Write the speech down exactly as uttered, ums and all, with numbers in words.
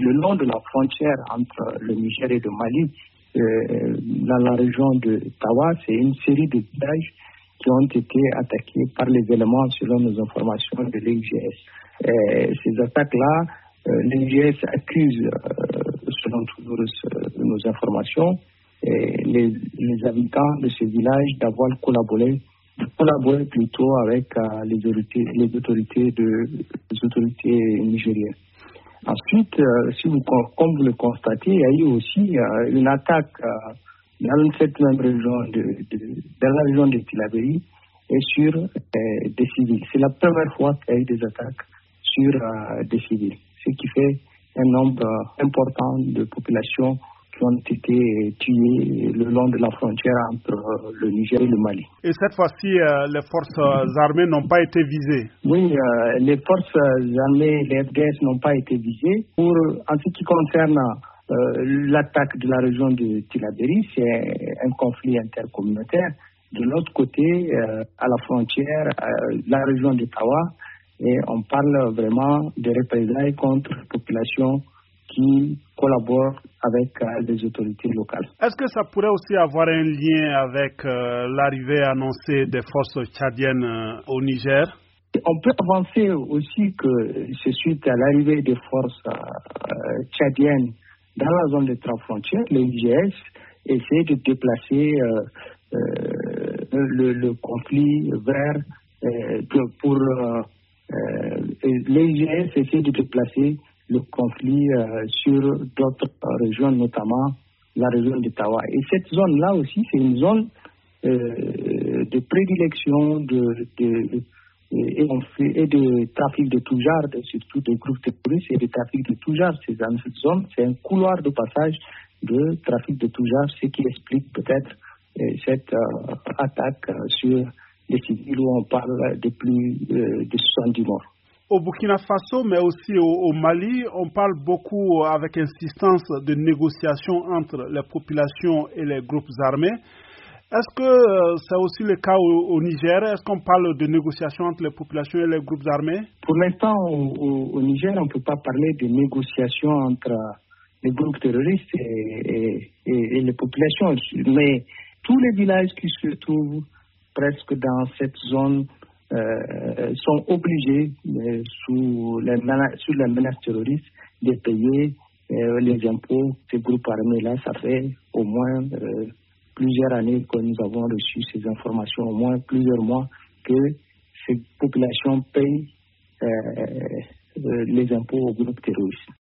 le long de la frontière entre le Niger et le Mali, euh, dans la région de Tawa, c'est une série de villages qui ont été attaqués par les éléments selon nos informations de l'I G S. Euh, ces attaques-là, euh, l'I G S accuse, euh, selon toujours euh, nos informations, et les, les habitants de ces villages d'avoir collaboré, de collaborer plutôt avec euh, les autorités, les autorités de, les autorités nigériennes. Ensuite, euh, si vous, comme vous le constatez, il y a eu aussi euh, une attaque euh, dans cette même région de, de, dans la région de Tillabéri et sur euh, des civils. C'est la première fois qu'il y a eu des attaques sur euh, des civils, ce qui fait un nombre euh, important de populations qui ont été tuées le long de la frontière entre euh, le Niger et le Mali. Et cette fois-ci, euh, les forces armées n'ont pas été visées? Oui, euh, les forces armées, les F D S n'ont pas été visées. Pour, en ce qui concerne euh, l'attaque de la région de Tillabéri, c'est un conflit intercommunautaire. De l'autre côté, euh, à la frontière, euh, la région de Tawa, et on parle vraiment de représailles contre la population qui collaborent avec euh, les autorités locales. Est-ce que ça pourrait aussi avoir un lien avec euh, l'arrivée annoncée des forces tchadiennes euh, au Niger? On peut avancer aussi que c'est suite à l'arrivée des forces euh, tchadiennes dans la zone de trois frontières, le I G S essaie de déplacer euh, euh, le, le conflit vers euh, pour euh, euh, le I G S essaie de déplacer le conflit euh, sur d'autres euh, régions, notamment la région de Tawa. Et cette zone-là aussi, c'est une zone euh, de prédilection de, de, et, on fait, et de trafic de tout genre, surtout des groupes terroristes et de trafic de tout genre. C'est dans cette zone, c'est un couloir de passage de trafic de tout genre, ce qui explique peut-être euh, cette euh, attaque euh, sur les civils où on parle de plus euh, de soixante-dix morts. Au Burkina Faso, mais aussi au, au Mali, on parle beaucoup avec insistance de négociations entre les populations et les groupes armés. Est-ce que euh, c'est aussi le cas au, au Niger? Est-ce qu'on parle de négociations entre les populations et les groupes armés? Pour l'instant, au, au, au Niger, on ne peut pas parler de négociations entre les groupes terroristes et, et, et, et les populations. Mais tous les villages qui se trouvent presque dans cette zone Euh, sont obligés, euh, sous, les mena- sous la menace terroriste, de payer euh, les impôts. Ces groupes armés-là, ça fait au moins euh, plusieurs années que nous avons reçu ces informations, au moins plusieurs mois, que ces populations payent euh, euh, les impôts aux groupes terroristes.